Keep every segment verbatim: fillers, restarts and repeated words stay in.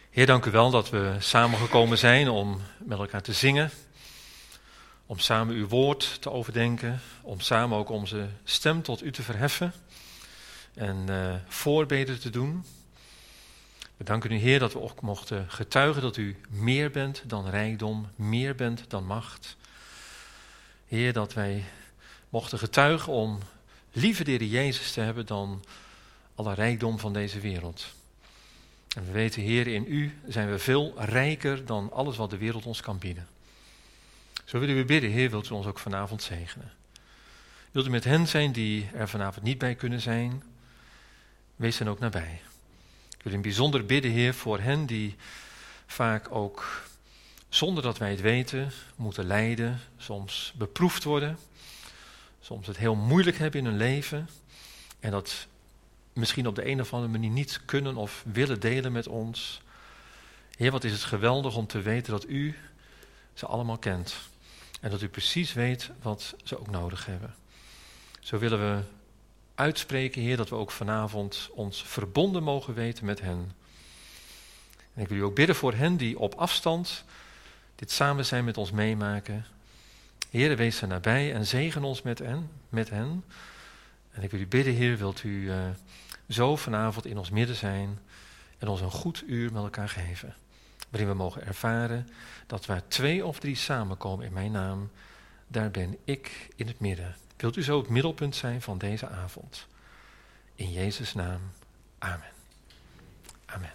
Heer, dank u wel dat we samengekomen zijn om met elkaar te zingen, om samen uw woord te overdenken, om samen ook onze stem tot u te verheffen en uh, voorbeden te doen. We danken u, Heer, dat we ook mochten getuigen dat u meer bent dan rijkdom, meer bent dan macht. Heer, dat wij mochten getuigen om liever de Heer Jezus te hebben dan alle rijkdom van deze wereld. En we weten, Heer, in u zijn we veel rijker dan alles wat de wereld ons kan bieden. Zo willen we bidden, Heer, wilt u ons ook vanavond zegenen. Wilt u met hen zijn die er vanavond niet bij kunnen zijn, wees hen ook nabij. Ik wil in bijzonder bidden, Heer, voor hen die vaak ook, zonder dat wij het weten, moeten lijden, soms beproefd worden, soms het heel moeilijk hebben in hun leven en dat misschien op de een of andere manier niet kunnen of willen delen met ons. Heer, wat is het geweldig om te weten dat u ze allemaal kent en dat u precies weet wat ze ook nodig hebben. Zo willen we uitspreken, Heer, dat we ook vanavond ons verbonden mogen weten met hen. En ik wil u ook bidden voor hen die op afstand dit samen zijn met ons meemaken. Heer, wees er nabij en zegen ons met hen. Met hen. En ik wil u bidden, Heer, wilt u uh, zo vanavond in ons midden zijn en ons een goed uur met elkaar geven. Waarin we mogen ervaren dat waar twee of drie samenkomen in mijn naam, daar ben ik in het midden. Wilt u zo het middelpunt zijn van deze avond? In Jezus' naam, amen. Amen.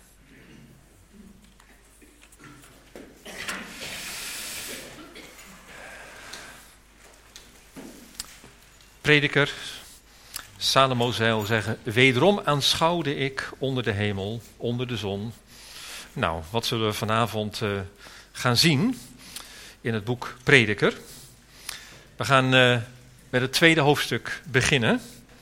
Prediker Salomo zou zeggen, wederom aanschouwde ik onder de hemel, onder de zon. Nou, wat zullen we vanavond uh, gaan zien in het boek Prediker? We gaan uh, met het tweede hoofdstuk beginnen.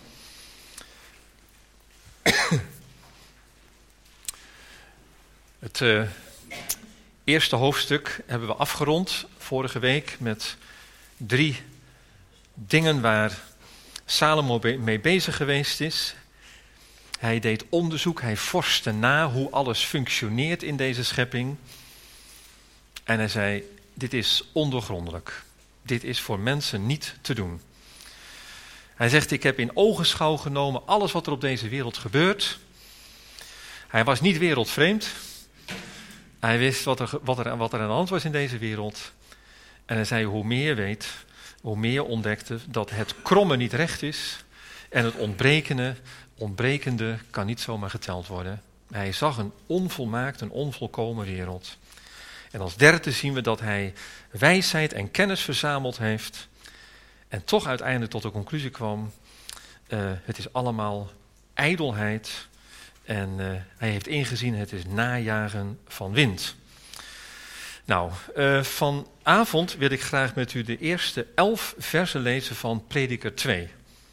Het uh, eerste hoofdstuk hebben we afgerond vorige week met drie dingen waar Salomo mee bezig geweest is. Hij deed onderzoek, hij forste na hoe alles functioneert in deze schepping. En hij zei, dit is ondoorgrondelijk. Dit is voor mensen niet te doen. Hij zegt, ik heb in ogenschouw genomen alles wat er op deze wereld gebeurt. Hij was niet wereldvreemd. Hij wist wat er, wat er, wat er aan de hand was in deze wereld. En hij zei, hoe meer je weet, hoe meer je ontdekte dat het kromme niet recht is en het ontbrekende, ontbrekende kan niet zomaar geteld worden. Hij zag een onvolmaakt, een onvolkomen wereld. En als derde zien we dat hij wijsheid en kennis verzameld heeft en toch uiteindelijk tot de conclusie kwam, uh, het is allemaal ijdelheid en uh, hij heeft ingezien het is najagen van wind. Nou, uh, vanavond wil ik graag met u de eerste elf versen lezen van Prediker twee.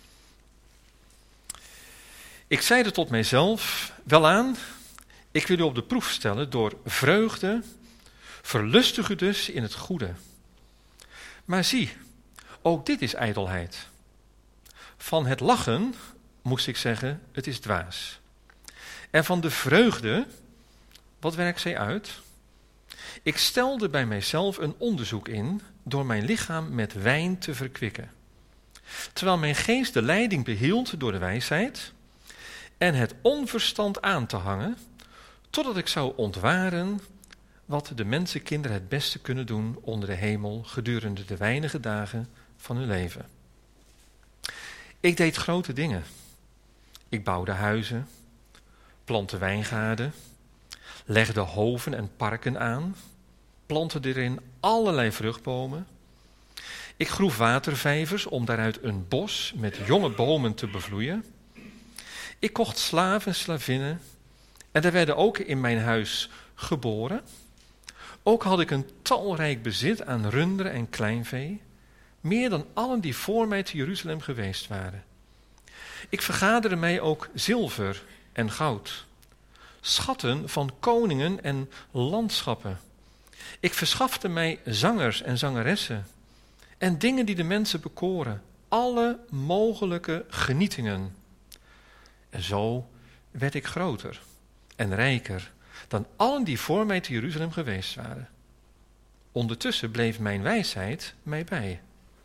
Ik zeide tot mijzelf, welaan, ik wil u op de proef stellen door vreugde, verlustig u dus in het goede. Maar zie, ook dit is ijdelheid. Van het lachen moest ik zeggen, het is dwaas. En van de vreugde, wat werkt zij uit? Ik stelde bij mijzelf een onderzoek in door mijn lichaam met wijn te verkwikken. Terwijl mijn geest de leiding behield door de wijsheid en het onverstand aan te hangen, totdat ik zou ontwaren wat de mensenkinderen het beste kunnen doen onder de hemel gedurende de weinige dagen van hun leven. Ik deed grote dingen. Ik bouwde huizen, plantte wijngaarden, legde hoven en parken aan, plantte erin allerlei vruchtbomen. Ik groef watervijvers om daaruit een bos met jonge bomen te bevloeien. Ik kocht slaven en slavinnen en er werden ook in mijn huis geboren. Ook had ik een talrijk bezit aan runderen en kleinvee, meer dan allen die voor mij te Jeruzalem geweest waren. Ik vergaderde mij ook zilver en goud, schatten van koningen en landschappen. Ik verschafte mij zangers en zangeressen en dingen die de mensen bekoren, alle mogelijke genietingen. En zo werd ik groter en rijker, dan allen die voor mij te Jeruzalem geweest waren. Ondertussen bleef mijn wijsheid mij bij.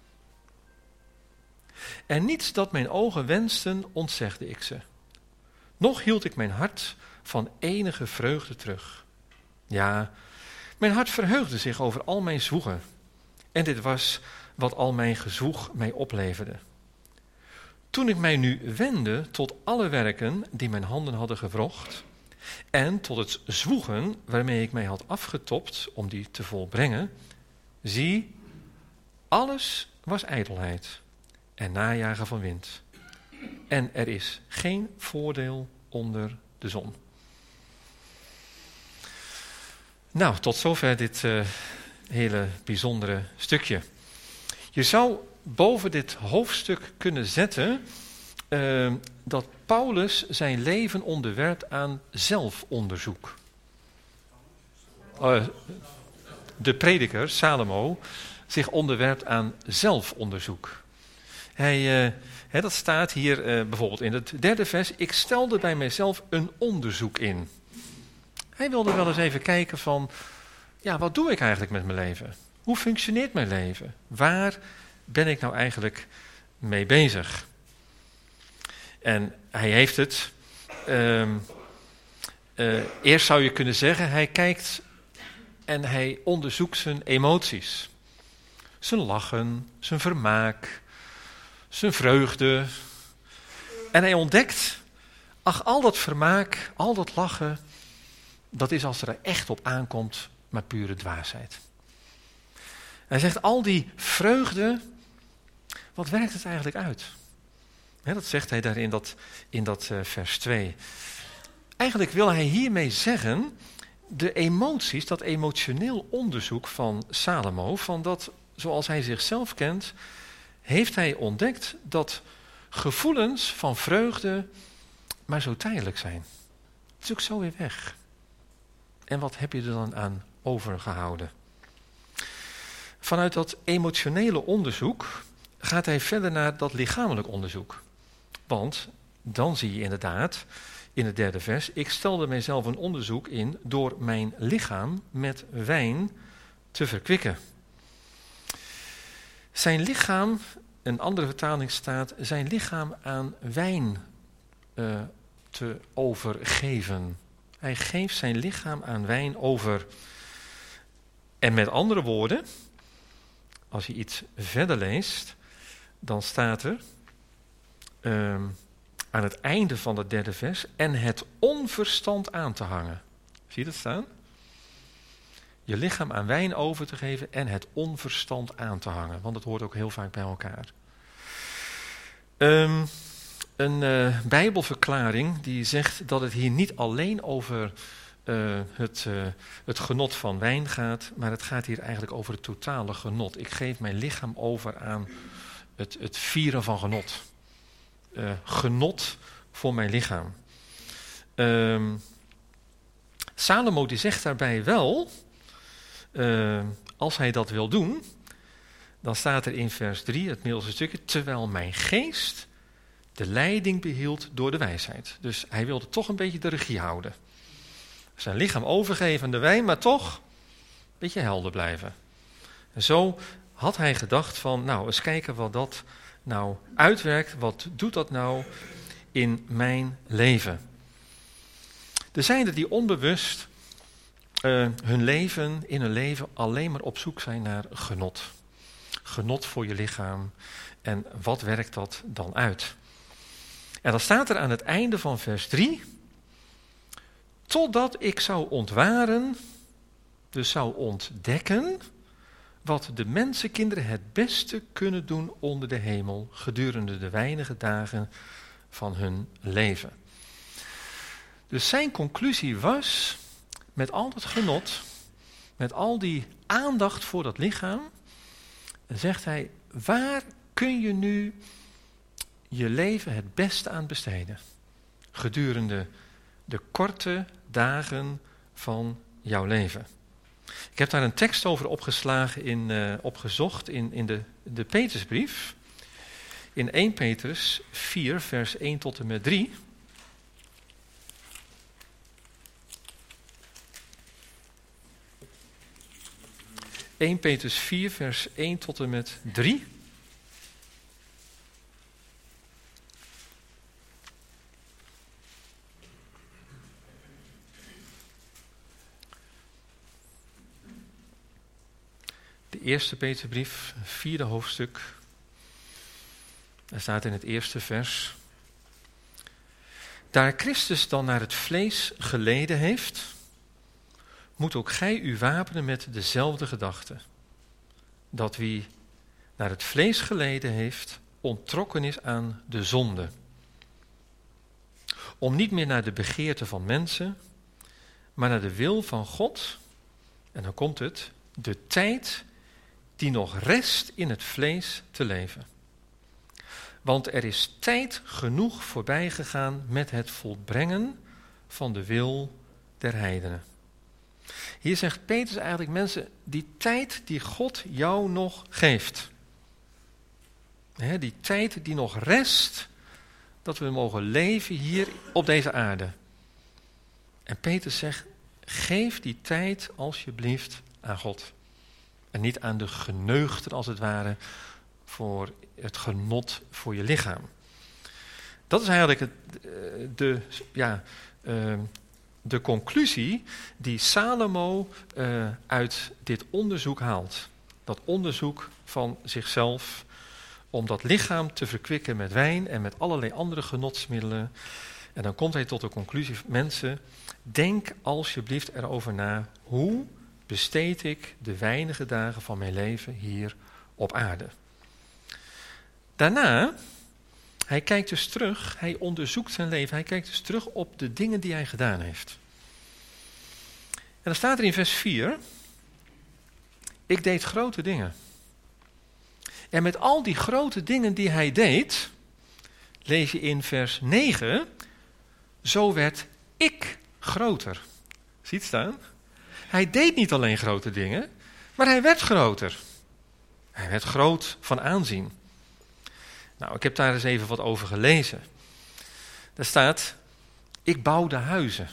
En niets dat mijn ogen wensten, ontzegde ik ze. Nog hield ik mijn hart van enige vreugde terug. Ja, mijn hart verheugde zich over al mijn zwoegen. En dit was wat al mijn gezwoeg mij opleverde. Toen ik mij nu wendde tot alle werken die mijn handen hadden gewrocht, en tot het zwoegen waarmee ik mij had afgetopt om die te volbrengen, zie, alles was ijdelheid en najagen van wind. En er is geen voordeel onder de zon. Nou, tot zover dit uh, hele bijzondere stukje. Je zou boven dit hoofdstuk kunnen zetten uh, dat Paulus zijn leven onderwerpt aan zelfonderzoek. Uh, de prediker, Salomo, zich onderwerpt aan zelfonderzoek. Hij, uh, hè, dat staat hier uh, bijvoorbeeld in het derde vers. Ik stelde bij mijzelf een onderzoek in. Hij wilde wel eens even kijken van, ja, wat doe ik eigenlijk met mijn leven? Hoe functioneert mijn leven? Waar ben ik nou eigenlijk mee bezig? En hij heeft het, uh, uh, eerst zou je kunnen zeggen, hij kijkt en hij onderzoekt zijn emoties. Zijn lachen, zijn vermaak, zijn vreugde. En hij ontdekt, ach, al dat vermaak, al dat lachen, dat is als er echt op aankomt, maar pure dwaasheid. Hij zegt, al die vreugde, wat werkt het eigenlijk uit? He, dat zegt hij daar in dat, in dat uh, vers twee. Eigenlijk wil hij hiermee zeggen, de emoties, dat emotioneel onderzoek van Salomo, van dat, zoals hij zichzelf kent, heeft hij ontdekt dat gevoelens van vreugde maar zo tijdelijk zijn. Het is ook zo weer weg. En wat heb je er dan aan overgehouden? Vanuit dat emotionele onderzoek gaat hij verder naar dat lichamelijk onderzoek. Want dan zie je inderdaad in het derde vers, ik stelde mijzelf een onderzoek in door mijn lichaam met wijn te verkwikken. Zijn lichaam, een andere vertaling staat, zijn lichaam aan wijn uh, te overgeven. Hij geeft zijn lichaam aan wijn over. En met andere woorden, als je iets verder leest, dan staat er uh, aan het einde van het derde vers, en het onverstand aan te hangen. Zie je dat staan? Je lichaam aan wijn over te geven en het onverstand aan te hangen. Want dat hoort ook heel vaak bij elkaar. Um, een uh, Bijbelverklaring die zegt dat het hier niet alleen over uh, het, uh, het genot van wijn gaat, maar het gaat hier eigenlijk over het totale genot. Ik geef mijn lichaam over aan het, het vieren van genot. Uh, genot voor mijn lichaam. Um, Salomo die zegt daarbij wel, uh, als hij dat wil doen, dan staat er in vers drie, het middelste stukje, terwijl mijn geest de leiding behield door de wijsheid. Dus hij wilde toch een beetje de regie houden. Zijn lichaam overgeven aan de wijn, maar toch een beetje helder blijven. En zo had hij gedacht van, nou, eens kijken wat dat nou uitwerkt. Wat doet dat nou in mijn leven? Er zijn er die onbewust uh, hun leven, in hun leven alleen maar op zoek zijn naar genot. Genot voor je lichaam. En wat werkt dat dan uit? En dan staat er aan het einde van vers drie, totdat ik zou ontwaren, dus zou ontdekken, wat de mensenkinderen het beste kunnen doen onder de hemel gedurende de weinige dagen van hun leven. Dus zijn conclusie was, met al dat genot, met al die aandacht voor dat lichaam, zegt hij, waar kun je nu je leven het beste aan besteden? Gedurende de korte dagen van jouw leven. Ik heb daar een tekst over opgeslagen, in, uh, opgezocht in, in de, de Petrusbrief. In eerste Petrus vier, vers één tot en met drie. eerste Petrus vier, vers één tot en met drie. De eerste Petrusbrief, vierde hoofdstuk. Er staat in het eerste vers: Daar Christus dan naar het vlees geleden heeft, moet ook gij u wapenen met dezelfde gedachte. Dat wie naar het vlees geleden heeft, onttrokken is aan de zonde. Om niet meer naar de begeerte van mensen, maar naar de wil van God, en dan komt het, de tijd die nog rest in het vlees te leven. Want er is tijd genoeg voorbij gegaan met het volbrengen van de wil der heidenen. Hier zegt Petrus eigenlijk, mensen, die tijd die God jou nog geeft. Hè, die tijd die nog rest, dat we mogen leven hier op deze aarde. En Petrus zegt, geef die tijd alsjeblieft aan God. En niet aan de geneugten als het ware, voor het genot voor je lichaam. Dat is eigenlijk het, de, ja, uh, de conclusie die Salomo uh, uit dit onderzoek haalt. Dat onderzoek van zichzelf om dat lichaam te verkwikken met wijn en met allerlei andere genotsmiddelen. En dan komt hij tot de conclusie, mensen, denk alsjeblieft erover na, hoe besteed ik de weinige dagen van mijn leven hier op aarde. Daarna, hij kijkt dus terug, hij onderzoekt zijn leven, hij kijkt dus terug op de dingen die hij gedaan heeft. En dan staat er in vers vier, ik deed grote dingen. En met al die grote dingen die hij deed, lees je in vers negen, zo werd ik groter. Ziet staan? Hij deed niet alleen grote dingen, maar hij werd groter. Hij werd groot van aanzien. Nou, ik heb daar eens even wat over gelezen. Daar staat, ik bouwde huizen.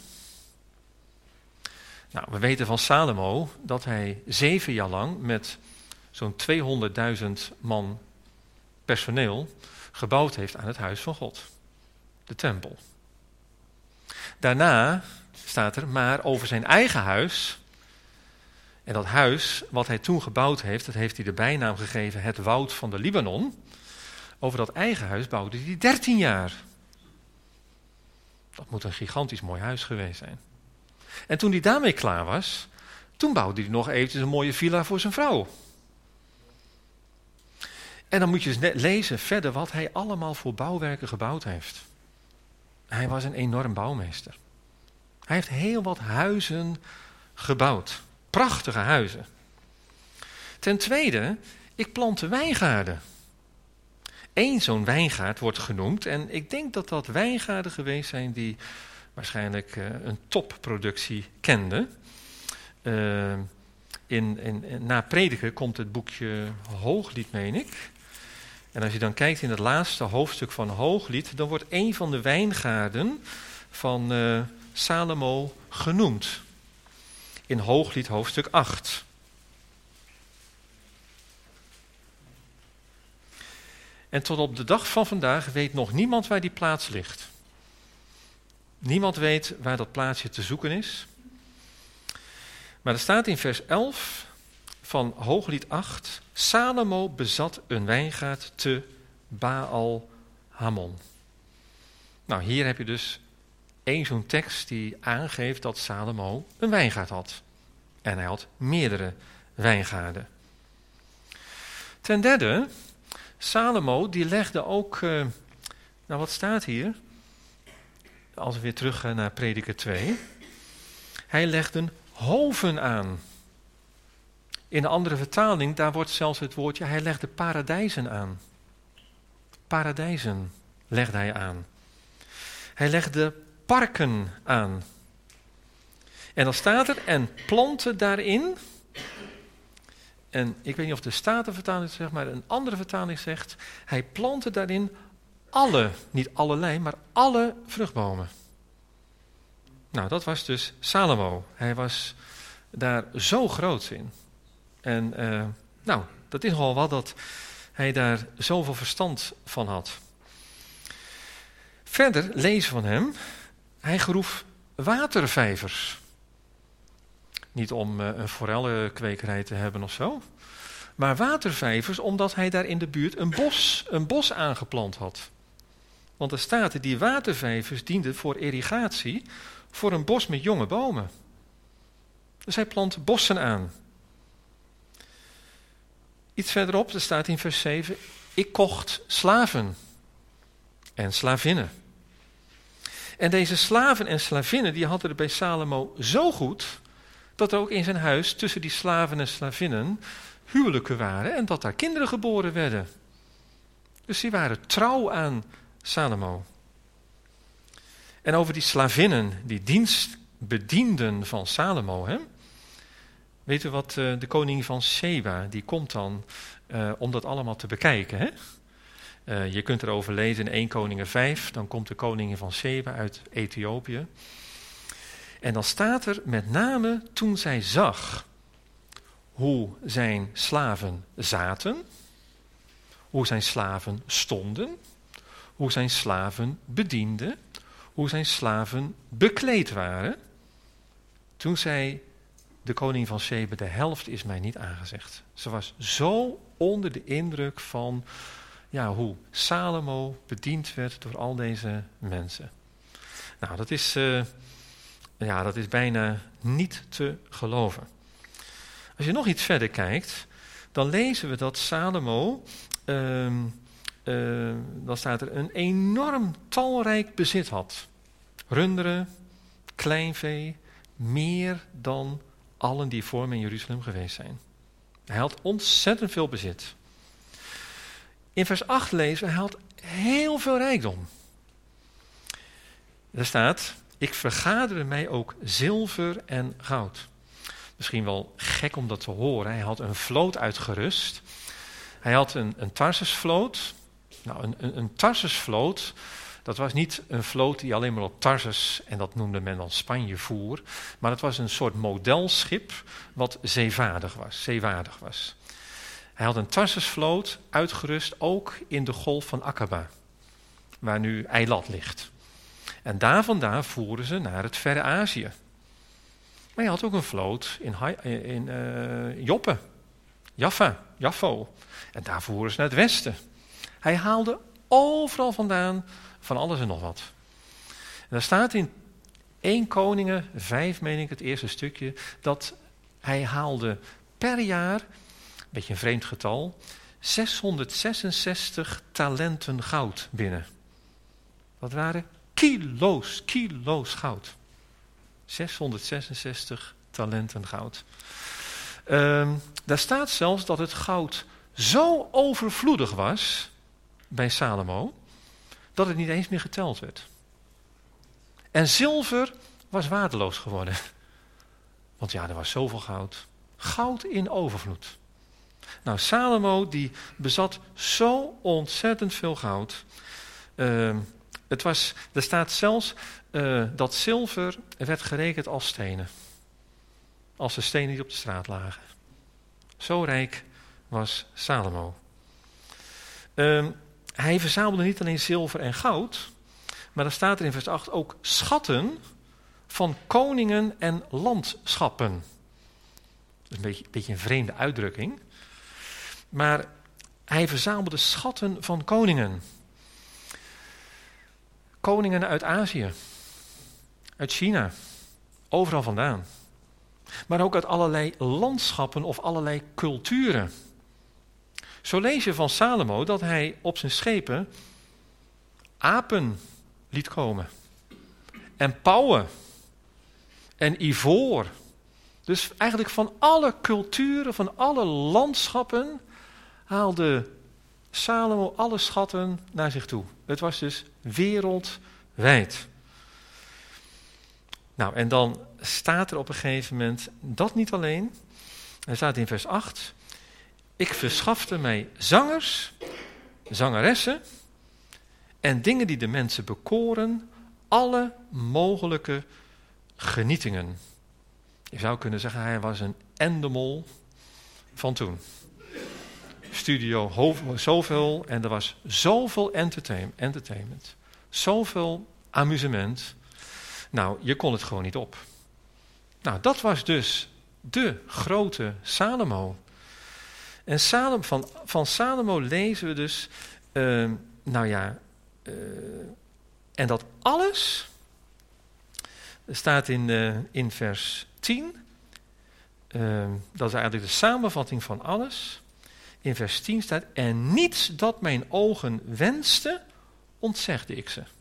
Nou, we weten van Salomo dat hij zeven jaar lang met zo'n tweehonderdduizend man personeel gebouwd heeft aan het huis van God. De tempel. Daarna staat er maar over zijn eigen huis. En dat huis wat hij toen gebouwd heeft, dat heeft hij de bijnaam gegeven, het woud van de Libanon. Over dat eigen huis bouwde hij dertien jaar. Dat moet een gigantisch mooi huis geweest zijn. En toen hij daarmee klaar was, toen bouwde hij nog eventjes een mooie villa voor zijn vrouw. En dan moet je eens lezen verder wat hij allemaal voor bouwwerken gebouwd heeft. Hij was een enorm bouwmeester. Hij heeft heel wat huizen gebouwd. Prachtige huizen. Ten tweede, ik plantte wijngaarden. Eén zo'n wijngaard wordt genoemd en ik denk dat dat wijngaarden geweest zijn die waarschijnlijk uh, een topproductie kenden. Uh, in, in, in, na Prediker komt het boekje Hooglied, meen ik. En als je dan kijkt in het laatste hoofdstuk van Hooglied, dan wordt een van de wijngaarden van uh, Salomo genoemd. In Hooglied hoofdstuk acht. En tot op de dag van vandaag weet nog niemand waar die plaats ligt. Niemand weet waar dat plaatsje te zoeken is. Maar er staat in vers elf van Hooglied acht, Salomo bezat een wijngaard te Baal Hamon. Nou, hier heb je dus één zo'n tekst die aangeeft dat Salomo een wijngaard had. En hij had meerdere wijngaarden. Ten derde, Salomo die legde ook, uh, nou wat staat hier? Als we weer terug gaan naar Prediker twee. Hij legde hoven aan. In een andere vertaling, daar wordt zelfs het woordje, hij legde paradijzen aan. Paradijzen legde hij aan. Hij legde parken aan. En dan staat er, en planten daarin. En ik weet niet of de Statenvertaling het zegt, maar een andere vertaling zegt, hij plantte daarin alle, niet allerlei, maar alle vruchtbomen. Nou, dat was dus Salomo. Hij was daar zo groot in. En uh, nou, dat is nogal wat dat hij daar zoveel verstand van had. Verder lezen we van hem, hij groef watervijvers. Niet om uh, een forellenkwekerij te hebben of zo, maar watervijvers omdat hij daar in de buurt een bos, een bos aangeplant had. Want er staat dat die watervijvers dienden voor irrigatie voor een bos met jonge bomen. Dus hij plant bossen aan. Iets verderop, er staat in vers zeven, ik kocht slaven en slavinnen. En deze slaven en slavinnen, die hadden het bij Salomo zo goed, dat er ook in zijn huis tussen die slaven en slavinnen huwelijken waren en dat daar kinderen geboren werden. Dus die waren trouw aan Salomo. En over die slavinnen, die dienstbedienden van Salomo, hè? Weet u wat, uh, de koning van Sheba, die komt dan uh, om dat allemaal te bekijken. Hè? Uh, je kunt erover lezen in Eerste Koningen vijf, dan komt de koningin van Sheba uit Ethiopië. En dan staat er met name toen zij zag hoe zijn slaven zaten, hoe zijn slaven stonden, hoe zijn slaven bedienden, hoe zijn slaven bekleed waren. Toen zei de koning van Sheba, de helft is mij niet aangezegd. Ze was zo onder de indruk van ja, hoe Salomo bediend werd door al deze mensen. Nou, dat is, uh, ja, dat is bijna niet te geloven. Als je nog iets verder kijkt, dan lezen we dat Salomo, uh, uh, dan staat er, een enorm talrijk bezit had. Runderen, kleinvee, meer dan allen die voor hem in Jeruzalem geweest zijn. Hij had ontzettend veel bezit. In vers acht lezen we, hij had heel veel rijkdom. Er staat, ik vergaderde mij ook zilver en goud. Misschien wel gek om dat te horen. Hij had een vloot uitgerust. Hij had een, een Tarsusvloot. Nou, een, een, een Tarsusvloot, dat was niet een vloot die alleen maar op Tarsus, en dat noemde men dan Spanje, voer. Maar het was een soort modelschip wat zeevaardig was. zeewaardig was. Hij had een Tarsusvloot uitgerust ook in de golf van Aqaba, waar nu Eilat ligt. En daar vandaan voeren ze naar het verre Azië. Maar hij had ook een vloot in, in uh, Joppe, Jaffa, Jaffo. En daar voeren ze naar het westen. Hij haalde overal vandaan van alles en nog wat. En daar staat in Eerste Koningen vijf, meen ik, het eerste stukje, dat hij haalde per jaar, een beetje een vreemd getal, zeshonderdzesenzestig talenten goud binnen. Dat waren kilo's, kilo's goud. zeshonderdzesenzestig talenten goud. Um, daar staat zelfs dat het goud zo overvloedig was bij Salomo, dat het niet eens meer geteld werd. En zilver was waardeloos geworden. Want ja, er was zoveel goud. Goud in overvloed. Nou, Salomo die bezat zo ontzettend veel goud. Uh, het was, er staat zelfs uh, dat zilver werd gerekend als stenen. Als de stenen die op de straat lagen. Zo rijk was Salomo. Uh, hij verzamelde niet alleen zilver en goud, maar dan staat er in vers acht ook schatten van koningen en landschappen. Dat is een beetje, een beetje een vreemde uitdrukking. Maar hij verzamelde schatten van koningen. Koningen uit Azië, uit China, overal vandaan. Maar ook uit allerlei landschappen of allerlei culturen. Zo lees je van Salomo dat hij op zijn schepen apen liet komen. En pauwen. En ivoor. Dus eigenlijk van alle culturen, van alle landschappen haalde Salomo alle schatten naar zich toe. Het was dus wereldwijd. Nou, en dan staat er op een gegeven moment dat niet alleen. Er staat in vers acht. Ik verschafte mij zangers, zangeressen en dingen die de mensen bekoren, alle mogelijke genietingen. Je zou kunnen zeggen, hij was een endemol. van toen. Studio ho- zoveel en er was zoveel entertain- entertainment. Zoveel amusement. Nou, je kon het gewoon niet op. Nou, dat was dus de grote Salomo. En Salom, van, van Salomo lezen we dus, uh, nou ja, uh, en dat alles staat in, uh, in vers tien. Uh, dat is eigenlijk de samenvatting van alles. In vers tien staat, en niets dat mijn ogen wenste, ontzegde ik ze.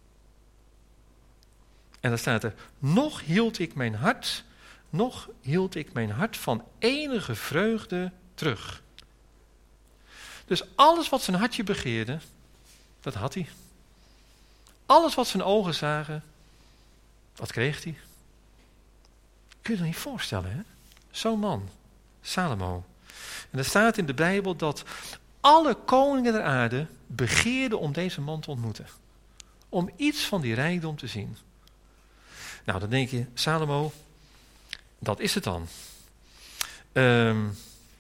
En dan staat er, nog hield ik mijn hart, nog hield ik mijn hart van enige vreugde terug. Dus alles wat zijn hartje begeerde, dat had hij. Alles wat zijn ogen zagen, dat kreeg hij. Kun je je niet voorstellen, hè? Zo'n man, Salomo. En er staat in de Bijbel dat alle koningen der aarde begeerden om deze man te ontmoeten. Om iets van die rijkdom te zien. Nou, dan denk je, Salomo, dat is het dan. Um,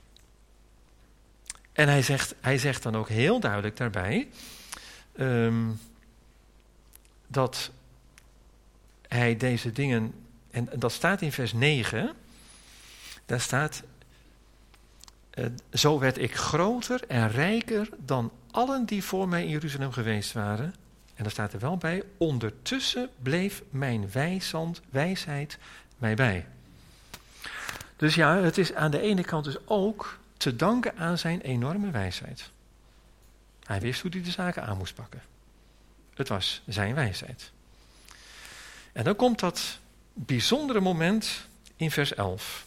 en hij zegt, hij zegt dan ook heel duidelijk daarbij, um, dat hij deze dingen, en dat staat in vers negen, daar staat, uh, zo werd ik groter en rijker dan allen die voor mij in Jeruzalem geweest waren. En daar staat er wel bij, ondertussen bleef mijn wijsand, wijsheid mij bij. Dus ja, het is aan de ene kant dus ook te danken aan zijn enorme wijsheid. Hij wist hoe hij de zaken aan moest pakken. Het was zijn wijsheid. En dan komt dat bijzondere moment in vers elf.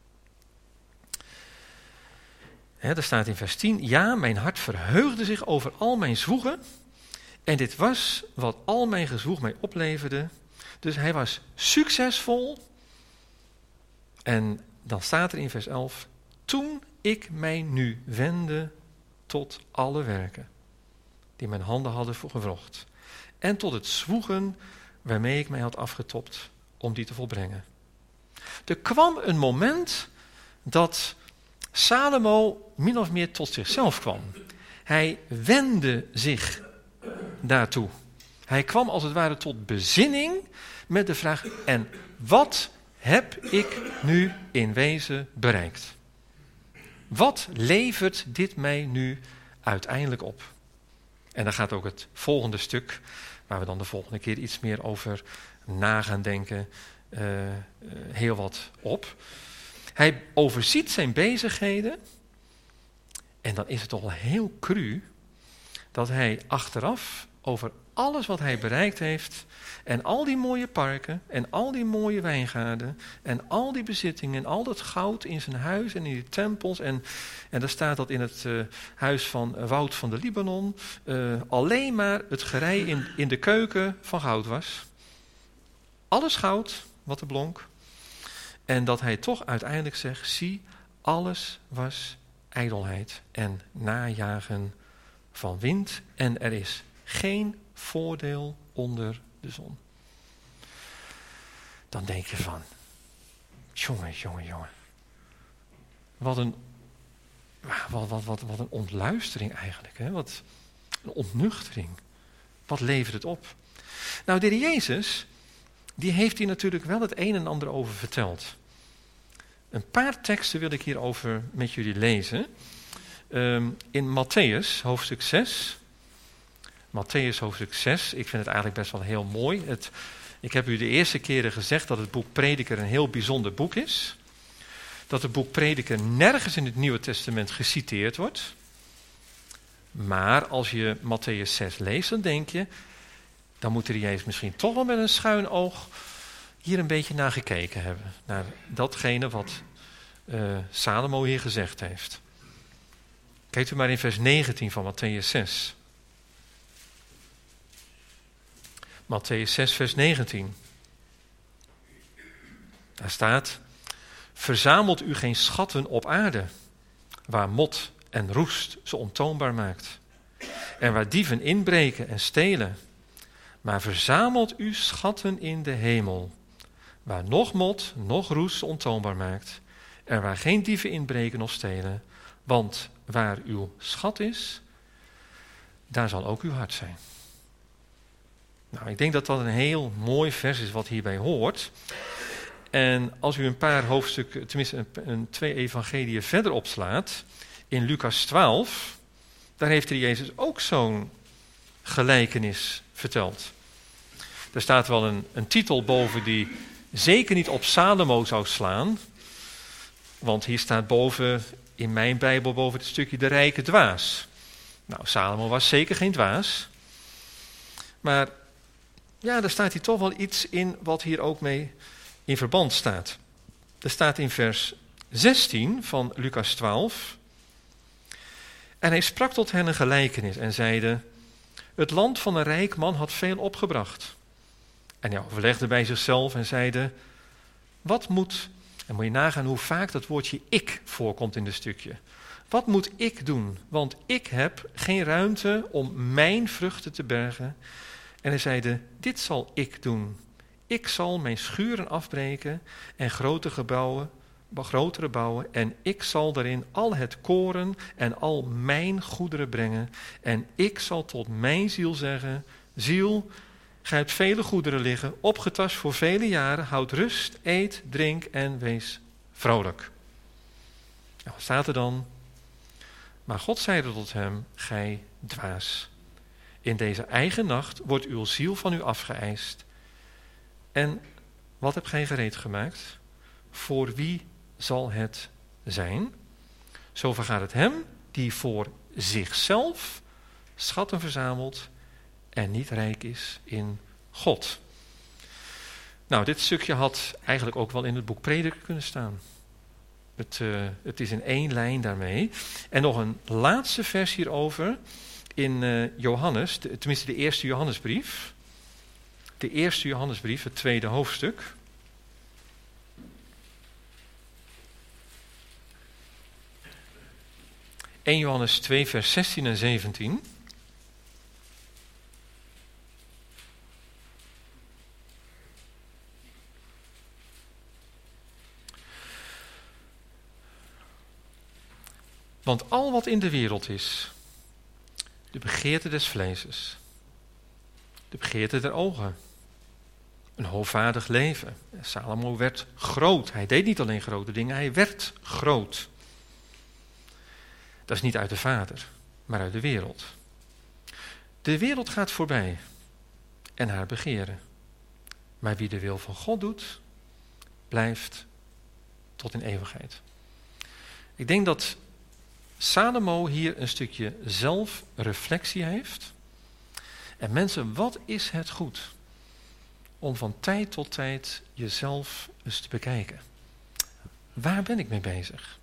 He, daar staat in vers tien, ja, mijn hart verheugde zich over al mijn zwoegen. En dit was wat al mijn gezwoeg mij opleverde. Dus hij was succesvol. En dan staat er in vers elf, toen ik mij nu wendde tot alle werken die mijn handen hadden gewrocht. En tot het zwoegen waarmee ik mij had afgetopt om die te volbrengen. Er kwam een moment dat Salomo min of meer tot zichzelf kwam. Hij wendde zich daartoe. Hij kwam als het ware tot bezinning met de vraag, en wat heb ik nu in wezen bereikt? Wat levert dit mij nu uiteindelijk op? En dan gaat ook het volgende stuk, waar we dan de volgende keer iets meer over na gaan denken, uh, uh, heel wat op. Hij overziet zijn bezigheden en dan is het toch wel heel cru dat hij achteraf over alles wat hij bereikt heeft en al die mooie parken en al die mooie wijngaarden en al die bezittingen en al dat goud in zijn huis en in die tempels en, en daar staat dat in het uh, huis van Wout van de Libanon uh, alleen maar het gerei in, in de keuken van goud was. Alles goud wat er blonk. En dat hij toch uiteindelijk zegt, zie, alles was ijdelheid en najagen van wind en er is geen voordeel onder de zon. Dan denk je van, jongen, jongen, jongen. Wat een, wat, wat, wat, wat een ontluistering eigenlijk. Hè? Wat een ontnuchtering. Wat levert het op? Nou, de Heer Jezus, die heeft hier natuurlijk wel het een en ander over verteld. Een paar teksten wil ik hierover met jullie lezen. Um, in Matthäus, hoofdstuk zes. Matthäus, hoofdstuk zes. Ik vind het eigenlijk best wel heel mooi. Het, ik heb u de eerste keren gezegd dat het boek Prediker een heel bijzonder boek is. Dat het boek Prediker nergens in het Nieuwe Testament geciteerd wordt. Maar als je Matthäus zes leest, dan denk je, dan moet de Heer Jezus misschien toch wel met een schuin oog hier een beetje naar gekeken hebben. Naar datgene wat uh, Salomo hier gezegd heeft. Kijkt u maar in vers negentien van Matthäus zes. Matthäus zes, vers negentien. Daar staat, verzamelt u geen schatten op aarde, waar mot en roest ze ontoonbaar maakt. En waar dieven inbreken en stelen. Maar verzamelt u schatten in de hemel, waar nog mot, nog roest ze ontoonbaar maakt. en waar geen dieven inbreken of stelen, want waar uw schat is, daar zal ook uw hart zijn. Nou, ik denk dat dat een heel mooi vers is wat hierbij hoort. En als u een paar hoofdstukken, tenminste een, een, twee evangeliën verder opslaat, in Lucas twaalf, daar heeft de Jezus ook zo'n gelijkenis verteld. Er staat wel een, een titel boven die zeker niet op Salomo zou slaan, want hier staat boven, in mijn Bijbel, boven het stukje de rijke dwaas. Nou, Salomo was zeker geen dwaas, maar ja, daar staat hier toch wel iets in wat hier ook mee in verband staat. Er staat in vers zestien van Lucas twaalf. En hij sprak tot hen een gelijkenis en zeide: het land van een rijk man had veel opgebracht. En hij overlegde bij zichzelf en zeide: wat moet, en moet je nagaan hoe vaak dat woordje ik voorkomt in dit stukje. Wat moet ik doen? Want ik heb geen ruimte om mijn vruchten te bergen. En hij zeide: dit zal ik doen. Ik zal mijn schuren afbreken en grote gebouwen, grotere bouwen. En ik zal daarin al het koren en al mijn goederen brengen. En ik zal tot mijn ziel zeggen: ziel, gij hebt vele goederen liggen, opgetast voor vele jaren. Houd rust, eet, drink en wees vrolijk. Nou, wat staat er dan? Maar God zeide tot hem: gij dwaas. In deze eigen nacht wordt uw ziel van u afgeëist. En wat hebt gij gereed gemaakt? Voor wie zal het zijn? Zo vergaat het hem die voor zichzelf schatten verzamelt en niet rijk is in God. Nou, dit stukje had eigenlijk ook wel in het boek Prediker kunnen staan. Het, uh, het is in één lijn daarmee. En nog een laatste vers hierover in uh, Johannes, de, tenminste de eerste Johannesbrief. De eerste Johannesbrief, het tweede hoofdstuk. eerste Johannes twee, vers zestien en zeventien. Want al wat in de wereld is, de begeerte des vleeses, de begeerte der ogen, een hoogvaardig leven. Salomo werd groot. Hij deed niet alleen grote dingen, hij werd groot. Dat is niet uit de Vader, maar uit de wereld. De wereld gaat voorbij en haar begeren. Maar wie de wil van God doet, blijft tot in eeuwigheid. Ik denk dat Salomo hier een stukje zelfreflectie heeft. En mensen, wat is het goed om van tijd tot tijd jezelf eens te bekijken? Waar ben ik mee bezig?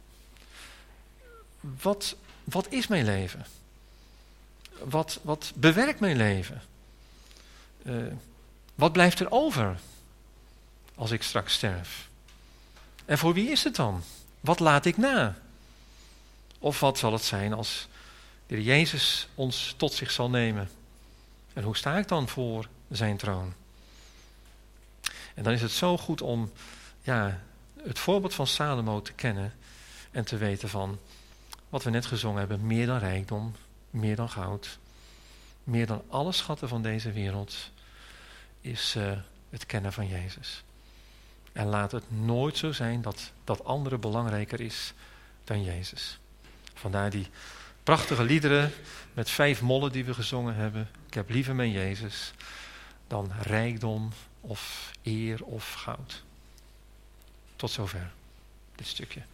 Wat, wat is mijn leven? Wat, wat bewerkt mijn leven? Uh, wat blijft er over als ik straks sterf? En voor wie is het dan? Wat laat ik na? Of wat zal het zijn als de Heer Jezus ons tot zich zal nemen? En hoe sta ik dan voor zijn troon? En dan is het zo goed om ja, het voorbeeld van Salomo te kennen en te weten van wat we net gezongen hebben: meer dan rijkdom, meer dan goud, meer dan alle schatten van deze wereld is uh, het kennen van Jezus. En laat het nooit zo zijn dat dat andere belangrijker is dan Jezus. Vandaar die prachtige liederen met vijf mollen die we gezongen hebben. Ik heb liever mijn Jezus dan rijkdom of eer of goud. Tot zover dit stukje.